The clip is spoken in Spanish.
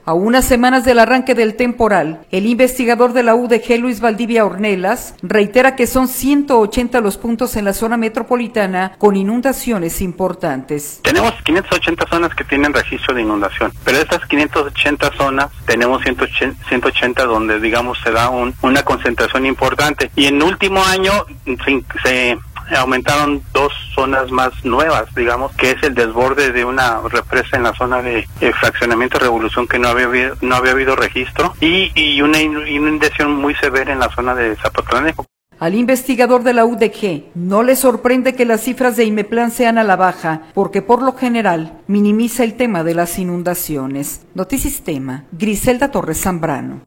A unas semanas del arranque del temporal, el investigador de la UDG, Luis Valdivia Ornelas, reitera que son 180 los puntos en la zona metropolitana con inundaciones importantes. Tenemos 580 zonas que tienen registro de inundación, pero de estas 580 zonas tenemos 180 donde, digamos, se da una concentración importante. Y en el último año se aumentaron dos zonas más nuevas, digamos, que es el desborde de una represa en la zona de fraccionamiento Revolución, que no había habido registro, y una inundación muy severa en la zona de Zapotlanejo. Al investigador de la UDG no le sorprende que las cifras de Imeplan sean a la baja, porque por lo general minimiza el tema de las inundaciones. Notisistema, Griselda Torres Zambrano.